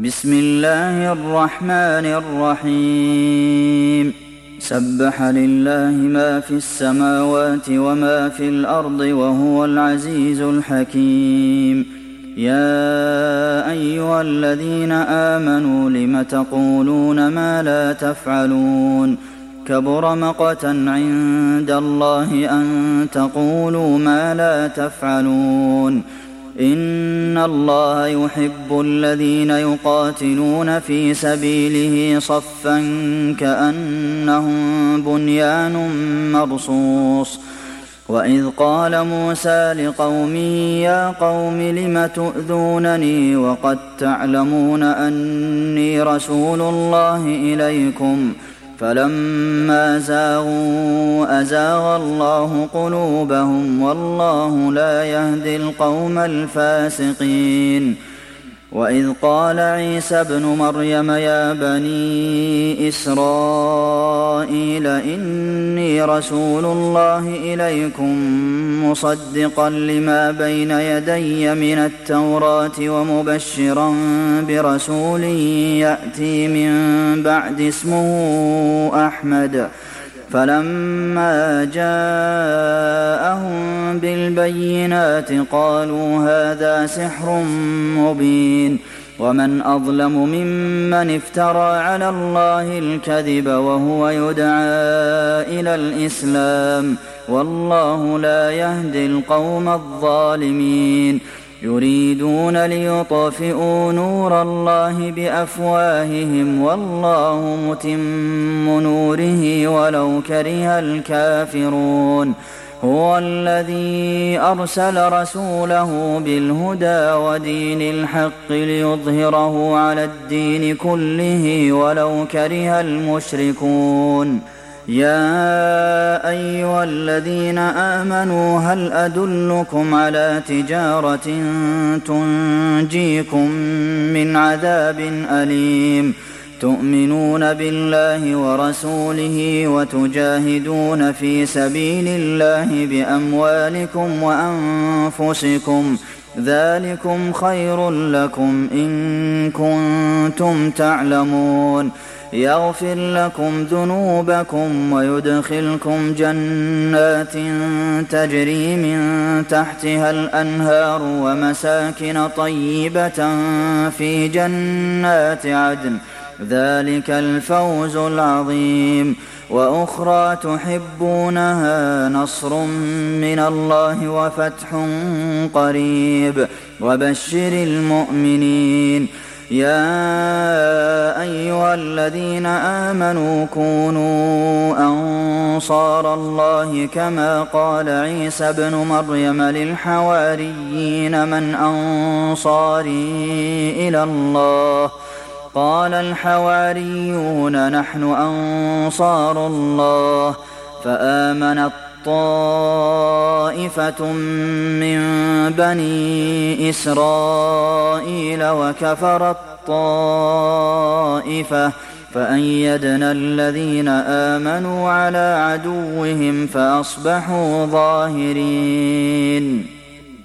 بسم الله الرحمن الرحيم سبح لله ما في السماوات وما في الأرض وهو العزيز الحكيم يا أيها الذين آمنوا لم تقولون ما لا تفعلون كبر مقتا عند الله أن تقولوا ما لا تفعلون إن الله يحب الذين يقاتلون في سبيله صفا كأنهم بنيان مرصوص وإذ قال موسى لقومه يا قوم لم تؤذونني وقد تعلمون أني رسول الله إليكم فلما زاغوا أزاغ الله قلوبهم والله لا يهدي القوم الفاسقين وإذ قال عيسى ابن مريم يا بني إسرائيل إني رسول الله إليكم مصدقا لما بين يدي من التوراة ومبشرا برسول يأتي من بعد اسمه أحمد فلما جاءهم بالبينات قالوا هذا سحر مبين ومن أظلم ممن افترى على الله الكذب وهو يدعى إلى الإسلام والله لا يهدي القوم الظالمين يريدون ليطفئوا نور الله بأفواههم والله متم نوره ولو كره الكافرون هو الذي أرسل رسوله بالهدى ودين الحق ليظهره على الدين كله ولو كره المشركون يا أيها الذين آمنوا هل أدلكم على تجارة تنجيكم من عذاب أليم تؤمنون بالله ورسوله وتجاهدون في سبيل الله بأموالكم وأنفسكم ذلكم خير لكم إن كنتم تعلمون يغفر لكم ذنوبكم ويدخلكم جنات تجري من تحتها الأنهار ومساكن طيبة في جنات عدن ذلك الفوز العظيم وأخرى تحبونها نصر من الله وفتح قريب وبشر المؤمنين يا أيها الذين آمنوا كونوا أنصار الله كما قال عيسى ابن مريم للحواريين من أنصاري إلى الله قال الحواريون نحن أنصار الله فآمنت طائفة من بني إسرائيل وكفرت طائفة فأيدنا الذين آمنوا على عدوهم فأصبحوا ظاهرين